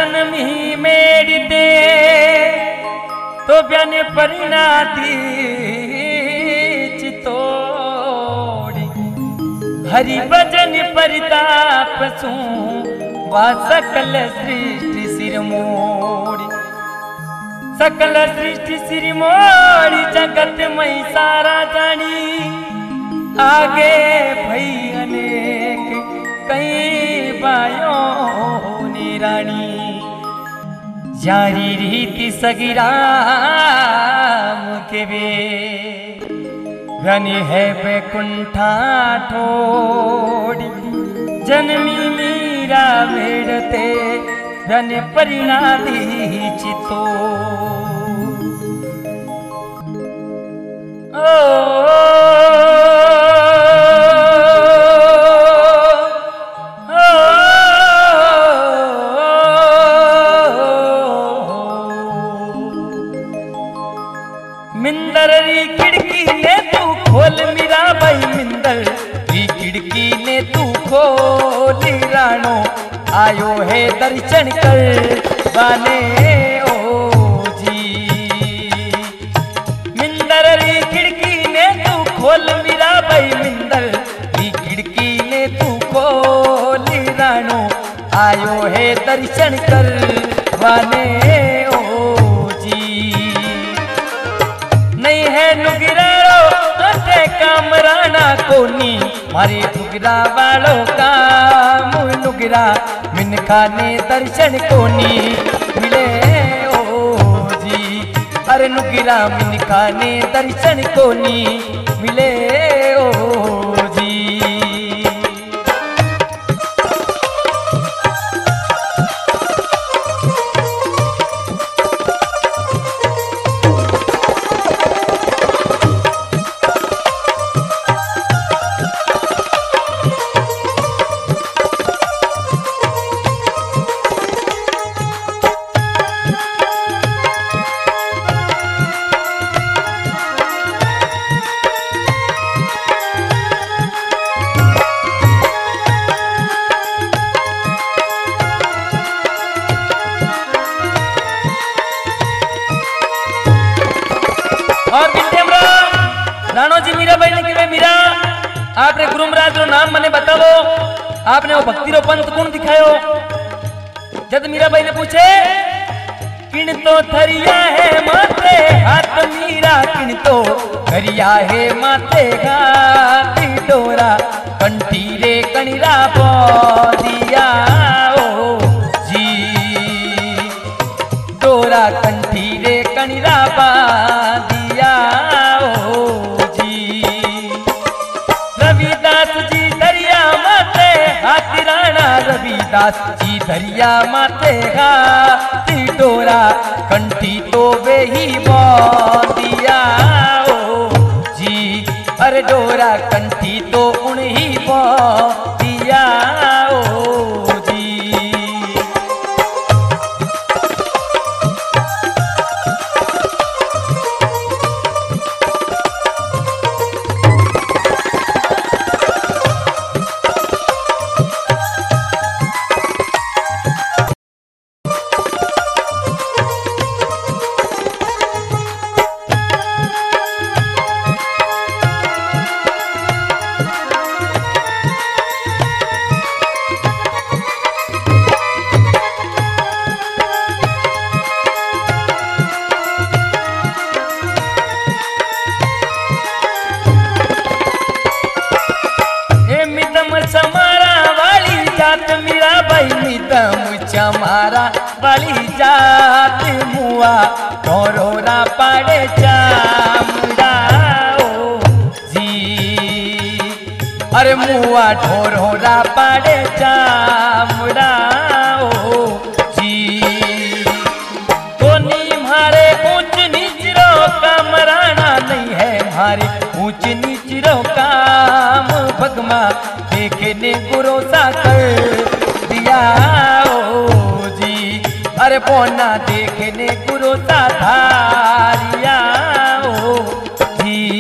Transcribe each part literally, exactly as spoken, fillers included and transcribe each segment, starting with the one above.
जन्मी मेड़ते तो ब्याने परिणाती चितोड़ी हरि भजन परिताप सू वा सकल सृष्टि सिर मोड़ी सकल सृष्टि सिर मोड़ी जगत मई सारा जानी आगे भई अनेक कई बायों ने रानी यारी रीति सगिराम के वे घनी है बैकुंठा ठोड़ी जन्मी मीरा वेड़ते घन परिणादी चितो ओ मिंदर री खिड़की ने तू खोल मीरा भाई मिंदर री खिड़की ने तू खोल राणो आयो है दर्शन कर बाने ओ जी मिंदर री खिड़की ने तू खोल मीरा भाई मिंदर री खिड़की ने तू खोल राणो आयो है दर्शन कर बाने कामराना कोनी मारे नुगरा वालों काम नुगरा मिनखा ने दर्शन कोनी मिले ओ जी अरे नुगरा मिनखा ने दर्शन कोनी मिले ओ जी और राणो जी मीरा भाई ने कि मीरा आपने गुरु महाराज रो नाम मने बतावो आपने वो भक्ति रो पंथ कौन दिखायो जब मीरा भाई ने पूछे किन तो थरिया है माते हाथ मीरा किन तो थरिया है माते घाटी डोरा कंठी रे कणिरा बोदिया ओ जी डोरा कंठी रे कणिरा बादिया ओ जी रविदास जी दरिया माते हाथी राणा रविदास जी दरिया माते हाथी डोरा कंठी तो वे ही बादिया ओ जी अरे डोरा कंठी तो उन ही बादिया ओ जी मारा वाली जात मुआ ढोरोरा पाड़े चामुड़ा ओ जी अरे मुआ ढोरोरा पाड़े चामुड़ा ओ जी कोनी मारे ऊंच नीच रो कामराना नहीं है मारे ऊंच नीच रो काम भगमा देखने भरोसा कर दिया ओ जी अरे पोना देखने गुरु सा धारिया ओ जी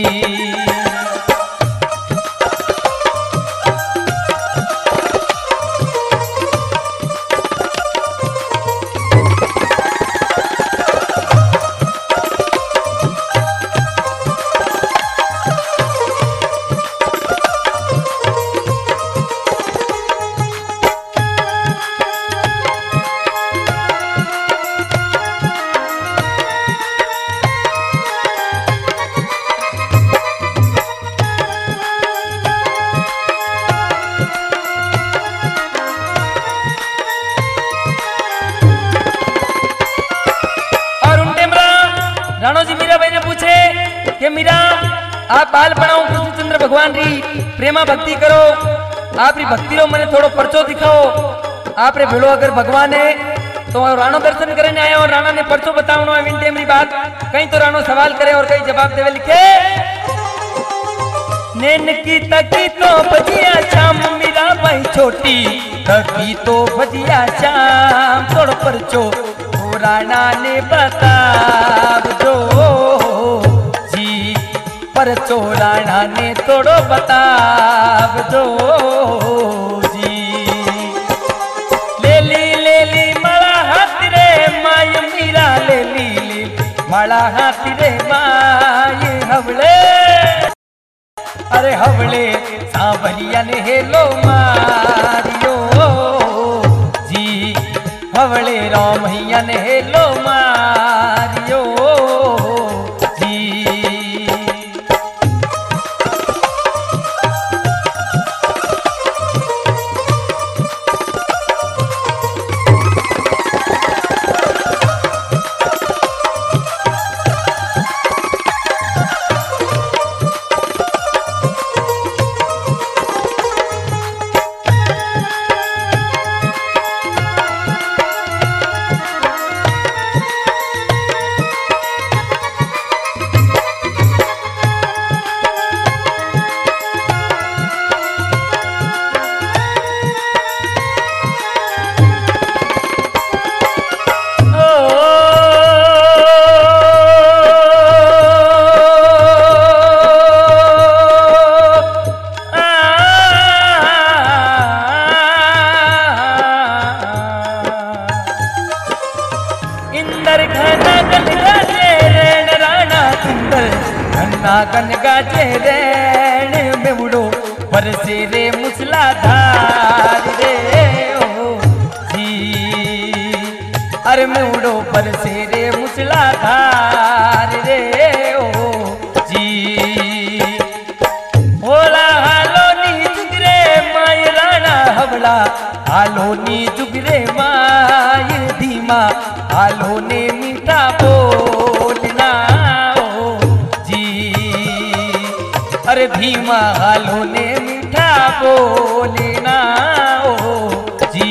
आप बाल बनाओ कृष्णचंद्र भगवान री प्रेमा भक्ति करो। आप री भक्ति रो मने थोड़ो परचो दिखाओ। आप रे भेड़ो अगर भगवान है तो राणो दर्शन करने आया और राणा ने परचो बतावनो है विनती मेरी बात। कहीं तो राणो सवाल करे और कहीं जवाब देवे लिखे। नैन की तकी तो भजिया शाम मीरा भाई छोटी तकी तो भजिया शाम तोड़ परचो तो राणा ने बताव दो जी परचो राणा ने तोड़ो बताव दो जी। लेली लेली माला हाथ रे माय मीरा लेली ले माला हाथ रे माय हवले अरे हवले सांवरिया ने हेलो मारियो जी हवले रामैया ने हेलो मारियो जी। गन गाजे रैन में उड़ो बरसे रे मूसलाधार रे ओ जी अरे में उड़ो बरसे रे मूसलाधार रे ओ जी। होला हालो नी जुगरे माय राणा हवला हालो नी जुगरे माय धीमा हालो ने मीठा बोलना अरे धीमा हालो ने मीठा बोलना ओ जी।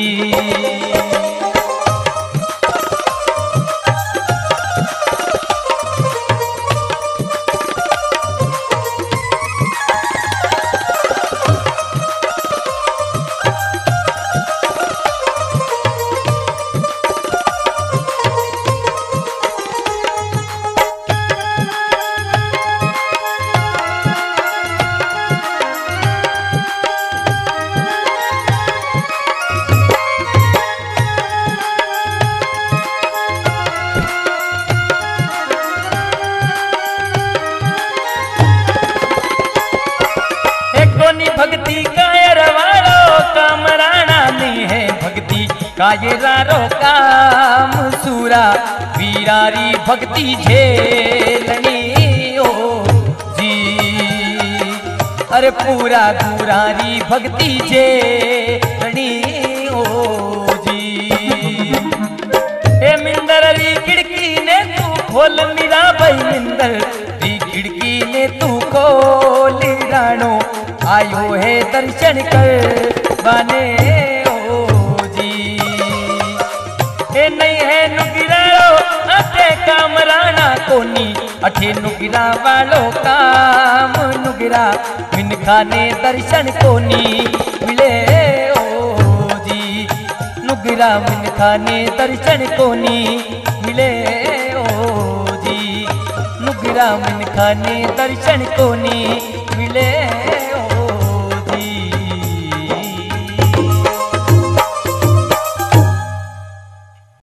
भक्ति कायर वालो काम राणा ने है भक्ति कायरारो काम सूरा वीरारी भक्ति झेलनी ओ जी अरे पूरा गुरारी भक्ति झेलनी ओ जी। ए मिंदर री खिड़की ने तू खोल मीरा भाई मिंदर री खिड़की ने तू खोल राणो आयो है दर्शन कर बने ओ जी। ए नहीं है नुगिरारो अठे काम राणा कोनी अठे नुगिरा वालो काम नुगिरा मिनखा ने दर्शन कोनी मिले ओ जी। नुगिरा मिनखा ने दर्शन कोनी मिले ओ जी। नुगिरा मिनखा ने दर्शन कोनी मिले।